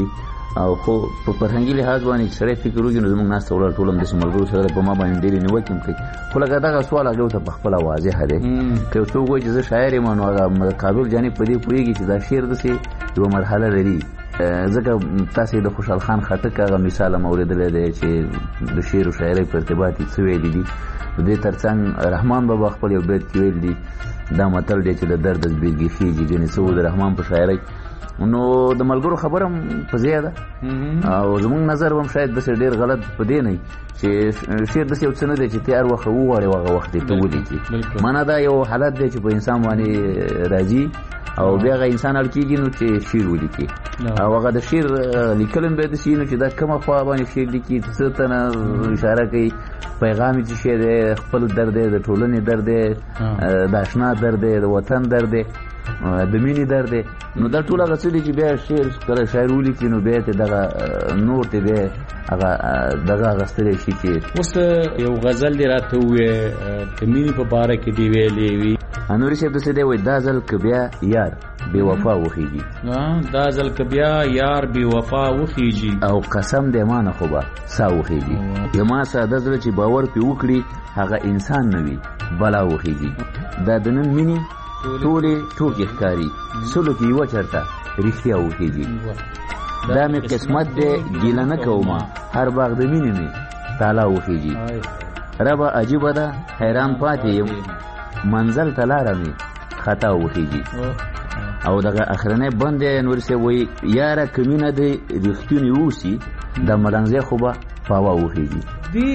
او خو په فرهنګي لحاظ باندې سره فکر وکړو زموږ ناس ته ولر ټولم د سیملګرو سره په ما باندې ډېری نیوکې کوي خو لکه دا سوال هغه ته په خپل واضح دی که څوک وایي چې زه شاعر یم نو هغه قابل جانب په دې پوهېږي چې دا شعر داسې یوه مرحله لري ځکه تاسې د خوشحال خان خټک هغه مثال هم اورېدلی دی چې د شعر و شاعرۍ په ارتباط یې څه ویلي دي د دې تر څنګ رحمان بابا خپل یو بیت کې ویل دي دا متل دی چې د درد زبېږي خېږي ګنې څه و د رحمان په شاعرۍ نو د ملګرو خبره هم په ځای ده او زموږ نظر هم شاید داسې ډېر غلط په دې نه چې شعر داسې یو څه نه دی چې ته هر وخت وغواړې هغه وخت یې ته ولیکې معنا دا یو حالت دی چې په انسان باندې راځي او بیا هغه انسان اړ کېږي نو چې شعر ولیکي او هغه د شعر لیکل هم باید داسې نو چې دا کومه خوا باندې شعر لیکي څه ته نه اشاره کوي پیغام یې څه شی دی خپل درد دی د ټولنې درد دی د اشنا درد دی د وطن درد دی د مینې درد دی نو دا ټول هغه څه دي چې بیا شعر کله شاعر ولیکي نو بیا ته دغه نور ته بیا هغه دغه اخیستلی شي چې اوس یو غزل دې راته ووایې د مینې په باره کې دې ویلې وي نوري صاحب داسې دی وایي دا ځل که بیا یار بې وفا وخیږي دا ځل که بیا یار بې وفا وخیږي او قسم دی ما نه خو به سا وخیږي زما ساده زړه چې باور پرې وکړي هغه انسان نه وي بلا وخیږي دا د نن مینې ټولې ټوکې ښکاري سلو کې یوه چرته رښتیا وخیږي دا مې قسمت دی ګیله نه کومه هر باغ د مینې مې تالا وخیږي ربه عجیبه ده حیران پاتې یم منزل ته لاره مې خطا وخیږي او دغه اخرنی بند دی نوري صاحب وایي یاره که مینه دې رښتونې اوسي د ملنګزی خو به پاوا وخیږي دی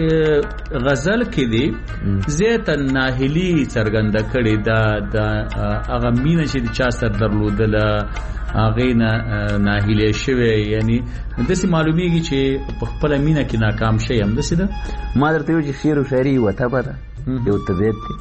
غزل کې دی زیاته ناهیلي څرګنده کړې ده د هغه مینه چې د چا سره درلودله هغې نه ناهیلی شوی یعنی داسې معلومیږي چې په خپله مینه کې ناکام شی هم داسې ده ما درته ویل چې شعر و شاعري یوه طبعه ده یو طبیعت دی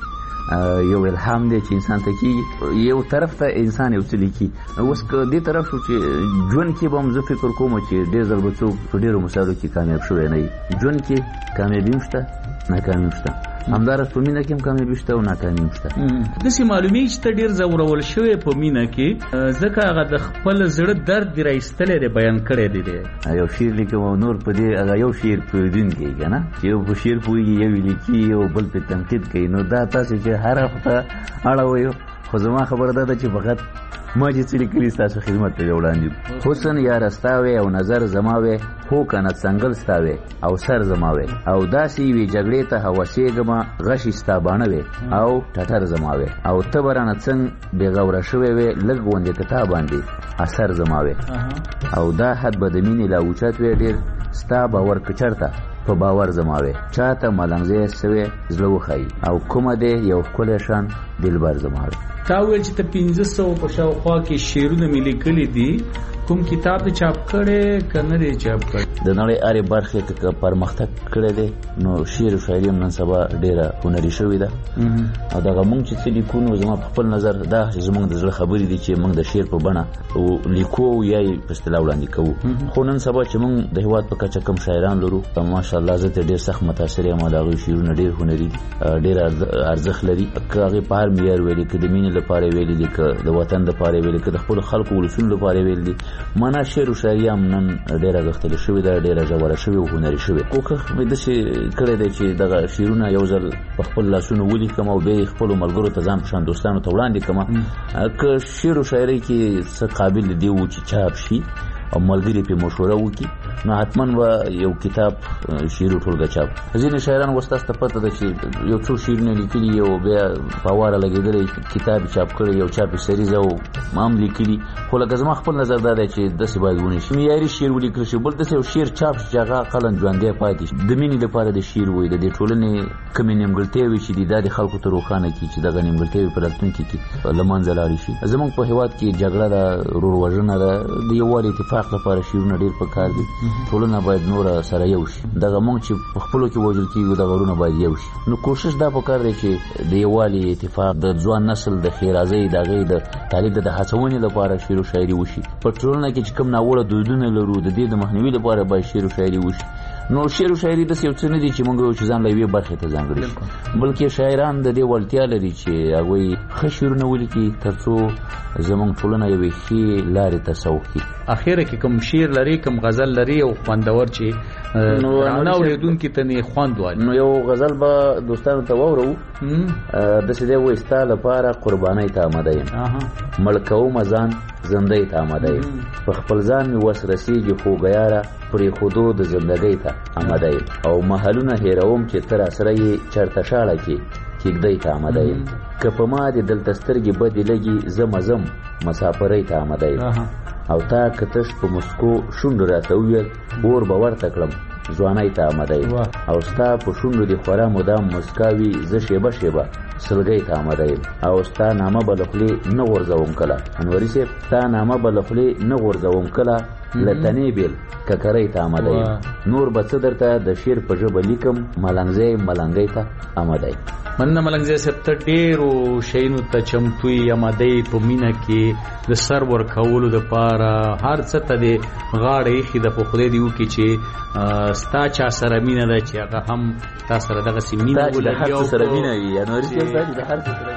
یو الهام دی چې انسان ته کېږي یو طرف ته انسان یو څه لیکي اوس که دې طرف شو چې ژوند کې به هم زه فکر کوم چې ډېر ځل به څوک په ډېرو مسایلو کې کامیاب شوی نه وي ژوند کې کامیابي هم شته ناکامي هم شته همدارس په مینه کې هم کامیابي شته او ناکامي هم شته داسې معلومیږي چې ته ډېر ځورول شوی په مینه کې ځکه هغه د خپل زړه درد دې راایستلی دی بیان کړی دی دی یو شعر لیکم او نور په دې هغه یو شعر پوهېدونکی که نه چې یو په شعر پوهېږي یو یې لیکي یو بل پرې تنقید کوي نو دا تاسې چې هر هفته اړوئ خو زما خبره دا ده چې فقط ما چې څه لیکلي ستاسو خدمت ته وړاندې حسن یاره ستا وې او نظر زما وې هو کنه څنګل ستا وې او سر زما وې او داسې یوې جګړې ته هوسېږمه غشي ستا باڼه وې او ټټر زما وې او ته به رانه څنګ بېغوره شوې وې لږ غوندې په تا باندې اثر زما وې او دا حد به د مینې لا اوچت وې ډېر ستا باور که چېرته په باور زما وې چاته ملنګزی سوې زړه وښایي او کومه دی یو ښکلی شان دلبر زما وې تا وویل چې ته پنځه سوه په شاوخوا کې شعرونه مې لیکلي دي کوم کتاب دې چاپ کړی که نه دی چاپ کړی د نړۍ هرې برخې که پرمختګ کړی دی نو شعر و شاعري هم نن سبا ډېره هنري شوې ده او دغه موږ چې څه لیکو نو زما په خپل نظر دا زموږ د زړه خبرې دي چې موږ د شعر په بڼه لیکو یا یې په اصطلاح وړاندې کوو خو نن سبا چې موږ د هېواد په کچه کم شاعران لرو ماشاءالله زه ترې ډېر سخت متاثر یم او د هغوی شعرونه ډېر هنري دي ډېر ارزښت لري که هغې په هر معیار ویلي که د مینې لپاره ویلي دي که د وطن لپاره ویلي که د خپلو خلکو ولسونو لپاره ویلي دي معنا شعر و شاعري هم نن ډېره غښتلې شوې ده ډېره ژوره شوې او هنري شوې کوښښ مې داسې کړی دی چې دغه شعرونه یو ځل په خپل لاسونو ولیکم او بیا یې خپلو ملګرو ته ځان په شان دوستانو ته وړاندې کړم که شعر و شاعرۍ کې څه قابل دی و چې چاپ شي او ملګري پرې مشوره وکړي نو حتما به یو کتاب شعر و ټولګه چاپ ځینې شاعران اوس تاسو ته پته ده چې یو څو شعرونه لیکلي او بیا په هواره لګېدلی کتاب یې چاپ کړی یو چاپ یې سریزه او هم لیکلي خو لکه زما خپل نظر دا دی چې داسې باید ونی شي معیاري شعر ولیکل شي بل داسې یو شعر چاپ شي چې هغه عقلا ژوندی پاتې شي د مینې لپاره د شعر وایي د دې ټولنې کومې نیمګړتیاوې چې دي دا د خلکو ته روښانه کړي چې دغه نیمګړتیاوې په راتلونکي کې له منځه لاړې شي زموږ په هېواد کې جګړه ده ورور وژنه ده د یووالي اتفاق لپاره شعرونه ډېر پکار دي ټولنه باید نوره سره یو شي دغه موږ چې په خپلو کې وژل کېږو دغه ورونه باید یو شي نو کوشش دا پکار دی چې د یووالي اتفاق د ځوان نسل د ښېرازۍ د هغې د تعلیم د هڅونې لپاره شعر و شاعري وشي په ټولنه کې چې کوم ناوړه دودونه لرو د دې د مخنیوي لپاره باید شعر و شاعري وشي نو شعر او شاعري د یو څه نه دي چې موږ چې ځان له یوې برخې ته ځانګړي کړو، بلکې شاعران د دې وړتیا لري چې هغوی ښه شعرونه ولیکي تر څو زموږ ټولنه یوې ښې لارې ته سوق کړي. اخیره کې کوم شعر لري کوم غزل لري او خوندور چې رانه اوریدونکي ته نه خوند وایي؟ نو یو غزل به دوستانو ته واورو. داسې دی وایي: ستا لپاره قربانۍ ته آمده یم، مړ کومه ځان زندۍ ته آمده یم، په خپل ځان مې وس رسېږي خوږه یاره پرېښودو د زندګۍ ته آمده یم، او محلونه هېروم چې ته راسره یې چېرته شاړه کې کېږدۍ ته آمده یم، که په ما دې دلته سترګې بدې لګي زه مزم مسافرۍ ته آمده یم، او تا که تش په مسکو شونډو راته وویل اور به ورته کړم ځوانۍ ته آمده یم، او ستا په شونډو دې خورا مدام مسکا وي زه شیبه شیبه سلګۍ ته آمده یم، او ستا نامه به له خولې نه غورځوم کله. انوري صاحب ستا نامه به له خولې نه غورځوم کله، له تنې بېل ککرۍ ته آمده یم، نور به څه درته د شعر په ژبه لیکم ملنګزی ملنګۍ ته آمده یم. مننه ملنګزی صاحب، ته ډېرو شیانو ته چمتو یې، آماده یې په مینه کې د سر ورکولو دپاره هر څه ته دې غاړه ایښې ده، خو خدای دې وکړي چې ستا چا سره مینه ده چې هغه هم تا سره دغسې مینه ولري، د هر څه سره مینه وي. انوري صاحب د هر څه سره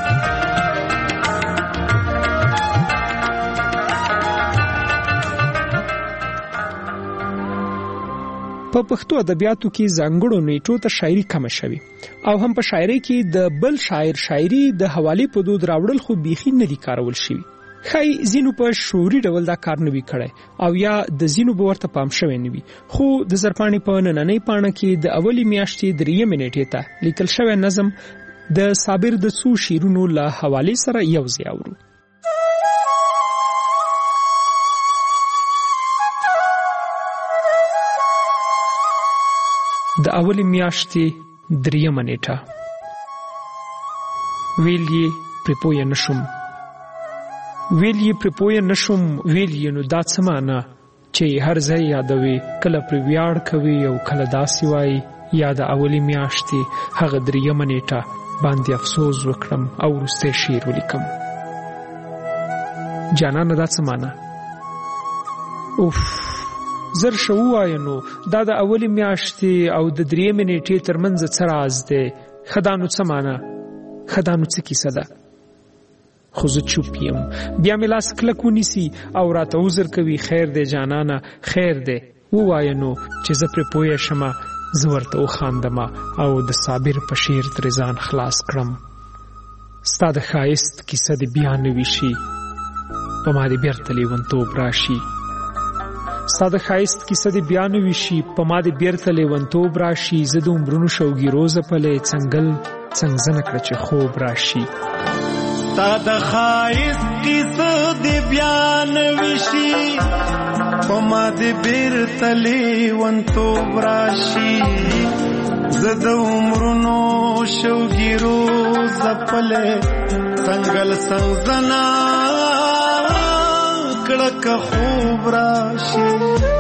په پښتو ادبیاتو کې ځانګړو نیټو ته شاعري کم شوي، او هم په شاعري کې د بل شاعر شاعري د حوالې په دود راوړل خو بيخي نه دي کارول شوي. خای زینو په شعوري ډول دا کار نه وی کړی، او یا د زینو به ورته پام شوی نه وي. خو د زرپاڼې په نننۍ پاڼه کې د اولی میاشتې درېیمې نیټې ته لیکل شوی نظم د صابر د څو شعرونو له حوالې سره یو ځای اورو. د اولی میاشتې درېیمه نیټه. ویل یې پرې پوه نشم ویل یې پرې پوه نشم ویل یې نو دا څه معنا چې هر ځای یادوي، کله پرې ویاړ کوي او کله داسې وایي یا د اولی میاشتې هغه درېیمه نیټه باندې افسوس وکړم او وروستی شعر ولیکم. جانانه دا څه معنا؟ اوف زر شو وای نو دا د اولی میاشتې او د درېیمې نیټې ترمنځ څه راز دی؟ خدانو څه معنا؟ خدانو څه کیسه ده؟ خو زه چوپ یم. بیا مې لاس کلک ونیسي او راته عذر کوي. خیر دی جانانه خیر دی، ووایه نو چې زه پرې پوه شمه، زه ورته وخاندمه او د صابر په شعر ترې ځان خلاص کړم. ستا د ښایست کیسه دې بیا نوي شي، په ما دې بیرته لیونتوب راشي. ستا د ښایست کیسه دې بیا نوي شي، په ما دې بیرته لیونتوب راشي. زه د عمرونو شوګیرو ځپلی څنګل څنګزنه کړه چې خوب راشي. ستا د ښایست کیسه دې بیا نوي شي، په ما دې بیرته لیونتوب راشي. زه د عمرونو شوګیرو ځپلی څنګل څنګزنه کړه خوب راشي.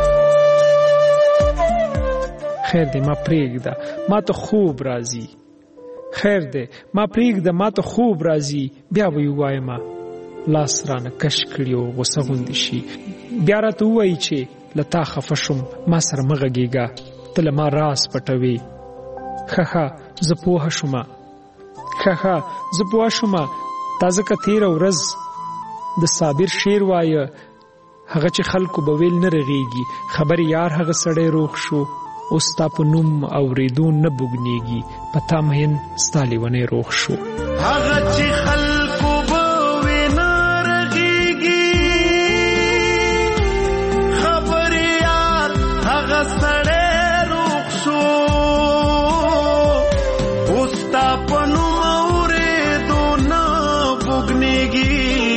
خیر دی ما پرېږده، ما ته خوب راځي. خیر دی ما پرېږده، ما ته خوب راځي. بیا به یې ووایم لاس رانه کش کړي او غوسه غوندې شي. بیا راته ووایي چې له تا خفه شوم، ما سره مه غږېږه، ته له ما راز پټوې. ښه ښه زه پوهه شومه ښه ښه زه پوه شومه تا ځکه تېره ورځ د صابر شعر وایه، هغه چې خلکو به ویل نه رغېږي. خبر یار هغه سړی روغ شو، اوس ستا په نوم اورېدو نه بوږنېږي. په تا مین ستا لیونی روغ شو. هغه چې خلکو به وی نه رغېږي، خبر یار هغه سړی روغ شو، اوس ستا په نوم اورېدو نه بوږنېږي.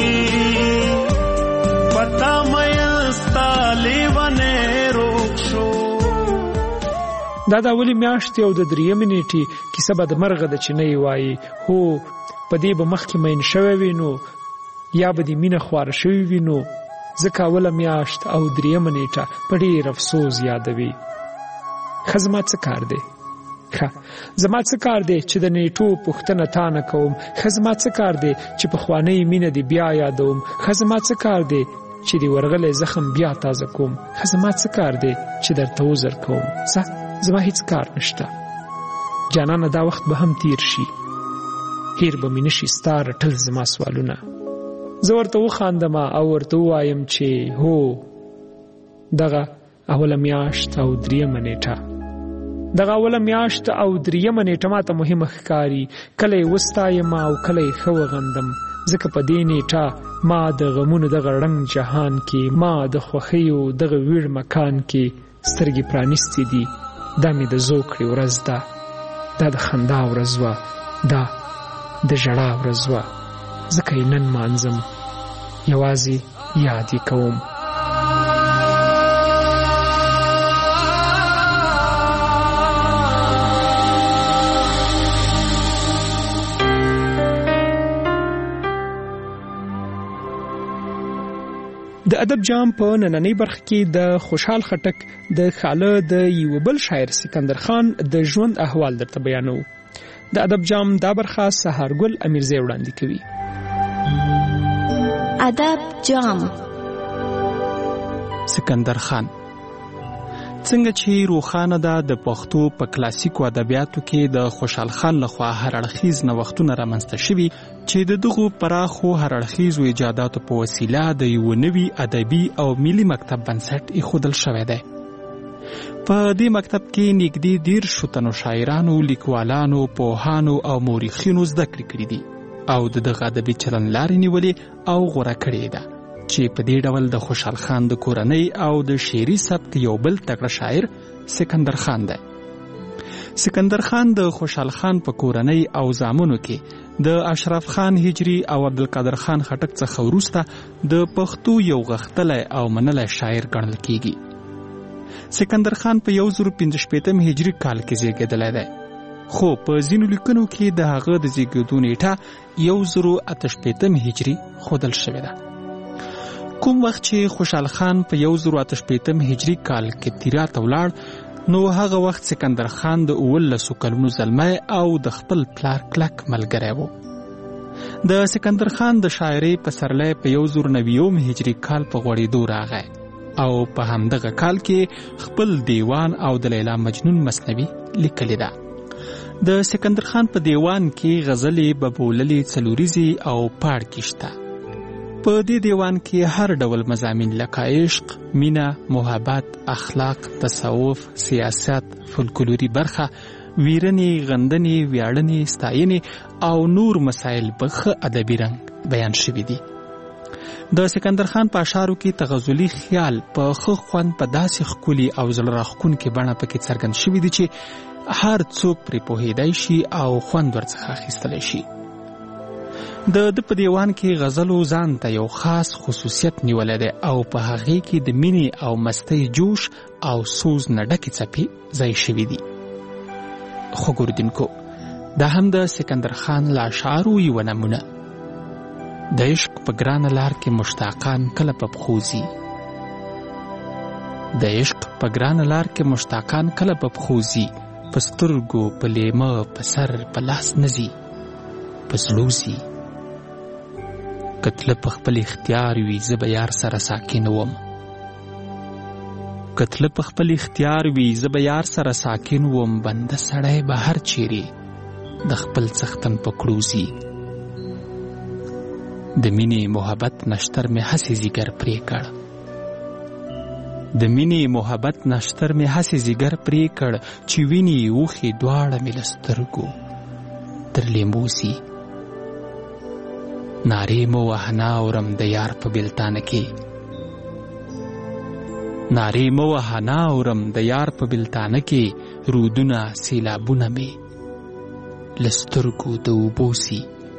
دا د اولی میاشتې او د درېیمې نیټې کیسه به د مرغه د چینۍ وایي. هو په دې به مخکې مین شوی وي نو یا به دې مینه خواره شوي وي نو ځکه اوله میاشت او درېیمه نیټه په ډېر افسوس یادوي. ښه زما څه کار دی؟ ښه زما څه کار دی چې د نیټو پوښتنه تا نه کوم؟ ښه زما څه کار دی چې پخوانۍ مینه دې بیا یادوم؟ ښه زما څه کار دی چې دی ورغلې زخم بیا تازه کوم. خزما څه کار دی چې درته وزر کوم؟ صح زما هیڅ کار نشته. جانانه دا وخت به هم تیر شي، هیر به مې نشي ستا رټل زما سوالونه. زه ورته وخاندم او ورته ووایم چې هو دغه اوله میاشت او دریمه نیټه دغه اوله میاشت او دریمه نیټه ماته مهمه ښکاري. کله یې وستایم او کله یې ښه وغندم، ځکه په دې نیټه ما د غمونو دغه رنګ جهان کې، ما د خوښیو دغه ویړ مکان کې سترګې پرانیستې دي. دا مې د زوکړې ورځ ده، دا د خندا ورځ وه، دا د ژړا ورځ وه، ځکه یې نن مانځم، یوازې یاد یې کوم. د ادب جام په نننۍ برخه کې د خوشحال خټک د خاله د یو بل شاعر سکندر خان د ژوند احوال درته بیانو. د ادب جام دا برخه سهارګل امیرزی وړاندې کوي. ادب جام. سکندر خان څنګه چې روښانه ده د پښتو په کلاسیکو ادبیاتو کې د خوشحال خان لخوا هر اړخیز نوښتونه رامنځته شوي چې د دغو پراخو هر اړخیزو ایجاداتو په وسیله د یو نوي ادبي او ملي مکتب بنسټ ایښودل شوی دی. په دې مکتب کې نږدې دېرشو تنو شاعرانو، لیکوالانو، پوهانو او مورخینو زده کړې کړي دي او د دغه ادبي چلن لارې نیولې او غوره کړې ده چې په دې ډول د خوشحال خان د کورنۍ او د شعري سبک یو بل تکړه شاعر سکندر خان دی. سکندر خان د خوشحال خان په کورنۍ او زامنو کې د اشرف خان هجری او عبدالقادر خان خټک څخه وروسته د پښتو یو غښتلی او منلی شاعر ګڼل کیږي. سکندر خان په یو زر پنځه شپېتم هجري کال کې زیږېدلی دی، خو په ځینو لیکنو کې د هغه د زیږېدو نیټه یو زر اته شپېتم هجري ښودل شوې ده. کوم وخت چې خوشحال خان په یو زر اته شپېتم هجري کال کې تیرا ته ولاړ، نو هغه وخت سکندر خان د اوولسو کلونو زلمی او د خپل پلار کلک ملګری و. د سکندر خان د شاعرۍ پسرلی په یو زر نوېم هجري کال په غوړېدو راغی او په همدغه کال کې خپل دیوان او د لیلا مجنون مثنوي لیکلې ده. د سکندر خان په دیوان کې غزلې، ببوللې، څلوریزې او پاړکي شته. په دې دیوان کې هر ډول مضامین لکه عشق، مینه، محبت، اخلاق، تصوف، سیاست، فولکلوري برخه، ویرنې، غندنې، ویاړنې، ستاینې او نور مسایل په ښه ادبي رنګ بیان شوي دي. د سکندر خان په اشعارو کې تغزلي خیال په ښه خوند په داسې ښکلي او زړه راښکونکې بڼه پکې څرګند شوي دي چې هر څوک پرې پوهېدی شي او خوند ورڅخه اخیستلی شي. د د په دیوان کې غزلو ځان ته یو خاص خصوصیت نیولی دی او په هغې کې د مینې او مستۍ جوش او سوز نه ډکې څپې ځای شوي دي. خو ګوردونکو دا هم د سکندر خان له اشعارو یوه نمونه. د عشق په ګرانه لار کې مشتاقان کله په پښو ځي، د عشق په ګرانه لار کې مشتاقان کله په پښو ځي، په سترګو، په لیمه، په سر، په لاس نه ځي، په زړو ځي. کتله په خپل اختیار وي زه به یار سره ساکن وم، کتله په خپل اختیار وي زه به یار سره ساکن وم، بنده سړی به هر چیرې د خپل څښتن په کړو ځي. د مینې محبت نشتر مې هسې ځیګر پرې کړ، د مینې محبت نشتر مې هسې ځیګر پرې کړ، چې وینې اوښې دواړه مې له سترګو تر لیمو ځي. نارې مو وهنه اورم د یار په بلتانه کې، نارې مو وهنه اورم د یار په بلتانه کې، رودونه سیلابونه مې له سترګو د اوبو ځي.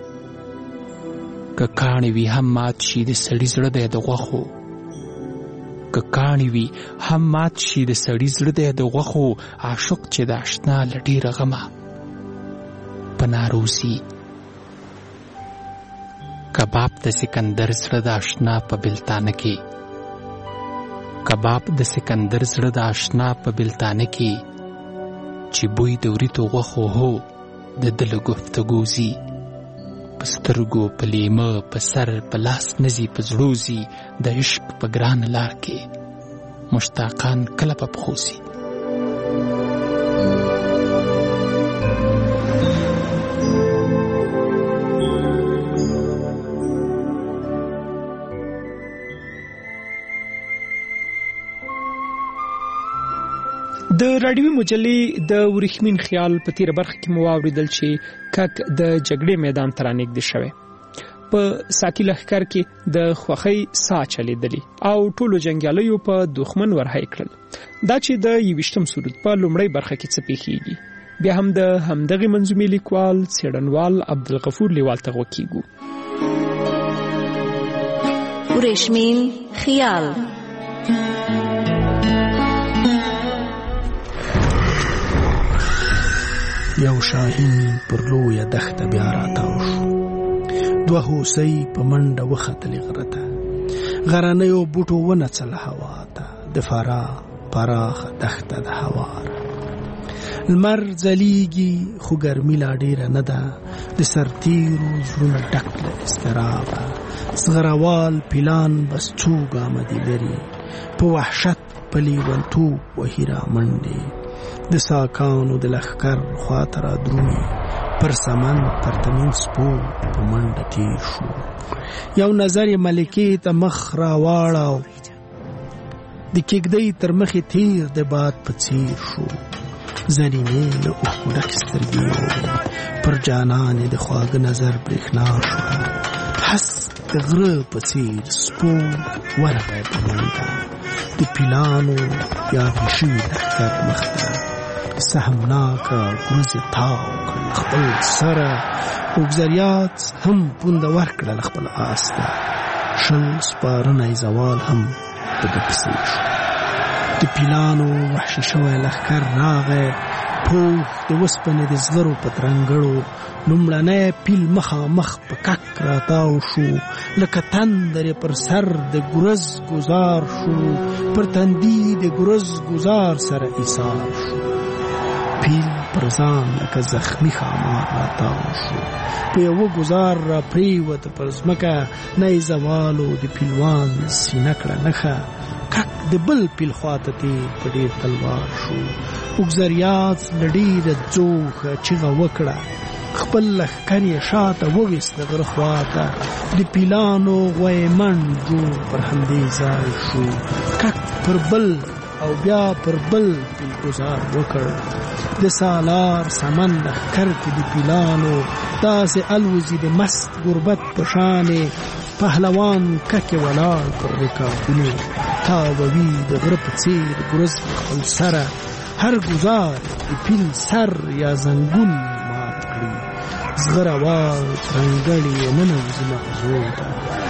که کاڼې وي هم مات شي د سړي زړه دی د غوښو، که کاڼې وي هم مات شي د سړي زړه دی د غوښو، عاشق چې د اشنا له ډېره غمه په نارو ځي. کباب د سکندر زړه د اشنا په بلتانه کې، کباب د سکندر زړه د اشنا په بلتانه کې، چې بوی د وریتو غوښو هو د ده له گفتگو ځي. په سترګو په لیمه په سر په لاس نزي په زړوزي د عشق په ګران لار کې مشتاقان کله په پخوسي. د راډیوي مجلې د ورېښمین خیال په تیر برخه کې مو واوریدل چې کک د جګړې میدان ته رانږدې شوی، په ساقي لښکر کې د خوښۍ سا چلیدلی او ټولو جنګیالیو په دښمن ورهی کړل. دا چې د یویشتم سرود په لومړۍ برخه کې څه پیښیږي، بیا هم د همدغې منظومې لیکوال څېړنوال عبدالغفور لیوال ته غوږ کیږو. ورېښمین خیال. یو شاهین پر لویه دښته بیا راتاو شو، دوه هوسۍ په منډه وختلې غره ته، غرنیو بوټو ونڅله هوا ته، د فراه پراخه دښته د هواره. لمر ځلیږي خو ګرمي لا ډېره نه ده، د سرتیرو زړونه ډک له اضطرابه، زغروال پیلان بس څو ګامه دي لري، په وحشت په لیونتوب وهي رامنډې، د ساکانو د لښکر خواته را درومي، پر سمن پرتمین سپور په منډه تیر شو. یو نظر یې ملکې ته مخ راواړاو، د کېږدۍ تر مخې تیر د باد په څیر شو. زلینې له اوښکو ډکې سترګې ووې، پر جانان یې د خواږه نظر برېښنا شوه. هس د غره په څیر سپور ورغی په منډه، د پیلانو یاغي شوي لښکر مخ ته سهمناکه ګروزې تاو کړل خپل سره، اوګزریات هم پونده ورکړل خپل آس ته، شل سپارنی زوال هم په ده پسې شو. د پیلانو وحشي شوی لښکر راغی، پوخ د وسپنې د زغرو په ترنګړو، لومړنی پیل مخامخ په کک راتاو شو، لکه تندر پر سر د ګرز گزار شو، پر تندي د ګرز گزار سره ایثار شو. پیل پر ځان لکه زخمی ښامار راتاو شو، په یوه ګزار را پریوته پر ځمکه، نه زوالو د پیلوان سینه کړه نښه، کک د بل پیل خواته تیر په ډېر تلوار شو. اوګزریات له ډېره ځوښه چیغه وکړه، خپل لښکر یې شاته وویست د غره خواته، د پیلانو غوی منډ جوړ پر همدې ځای شو، کک پر بل او بیا پر بل پیل گزار وکړ. د سالار سمن لښکر کې د پیلانو داسې الوزي د مست غربت په شانې، پهلوان ککې ولاړ پر رکابونو، تاووي د غره په څېر ګرز خپل سره، هر گزار د پیل سر یا زنګون مات کړي، زغروال ترنګړې ننوځي مغزو ته.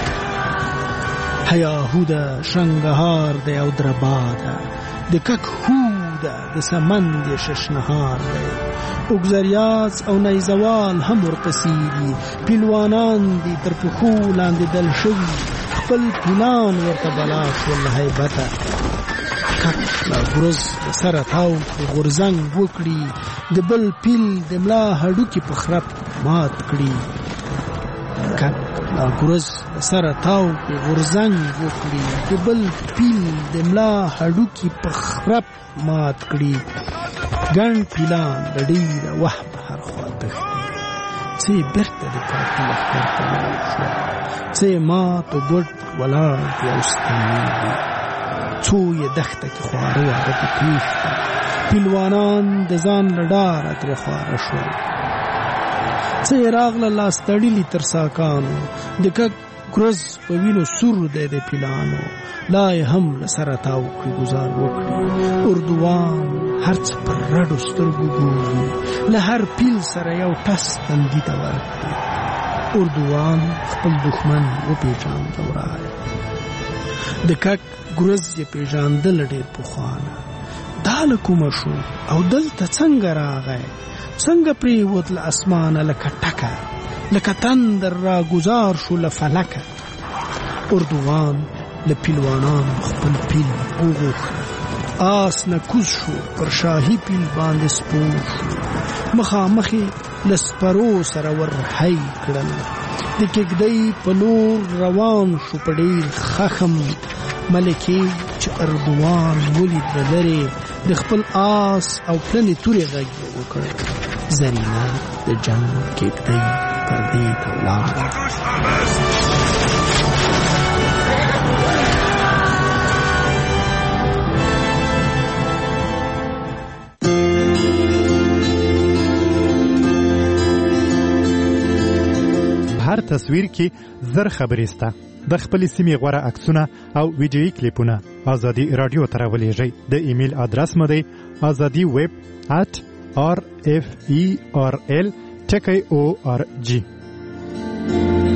هیاهو ده شنګهار دی او دربا ده، د کک هو ده د سمن د ششنهار دی، اوګزریاس او نیزوال هم ورپسې دي، پیلوانان دي تر پښو لاندې دل شوي، خپل پیلان ورته بلا شول له هیبته. کک لا ګرز د سره تاو کړي، غورځنګ وکړي، د بل پیل د ملا هډوکي په خرپ مات کړي. کک لا ګرز د سره تاو کړي، غورځنګ وکړي، د بل پیل د ملا هډوکي په خرپ مات کړي. ګڼ پیلان د ډېره وخت هر خوا تښتي، څه یې بېرته د کاکي لښکر ته لاړ شول، څه یې مات و ګډ ولاړ دي او ستنېږي، څو یې دښته کې خواره واره کې پېښ ده، پیلوانان د ځان له ډاره ترې خواره شول. څه یې راغله لاس تړلي تر ساکانو، د کک ګرز په وینو سور دی د پیلانو، لا یې هم له سره تاو کړي ګزار وکړي. اردوان هر څه پر رډو سترګو ګوري، له هر پیل سره یو ټس تندي ته ورکړي. اردوان خپل دښمن وپېژانده ورایه، د کک ګرز یې پېژاندله ډېر پخوانه، دا له کومه شو او دلته څنګه راغی، څنګه پریوت له اسمانه لکه ټکه، لکه تندر را گزار شو له فلکه. اردوان له پیلوانانو خپل پیل وغوښت، آس نه کوز شو، پر شاهي پیل باندې سپور شو، مخامخې لسپرو سره ورهی کړل د کېږدۍ په لور روان شو په ډېر خخم ملکې چې اردوان ولید له لرې د خپل آس او پلنې تورې غږ یې وکړ زرینه د جنګ کېږدۍ پردې ته ولاړه هر تصویر کې زر خبرې سته د خپلې سیمې غوره عکسونه او ویډیویي کلیپونه ازادي رادیو ته راولېږئ د ایمیل ادرس مو دی ازادي ویب ات آر اف ای آر ال ټکی او آر جی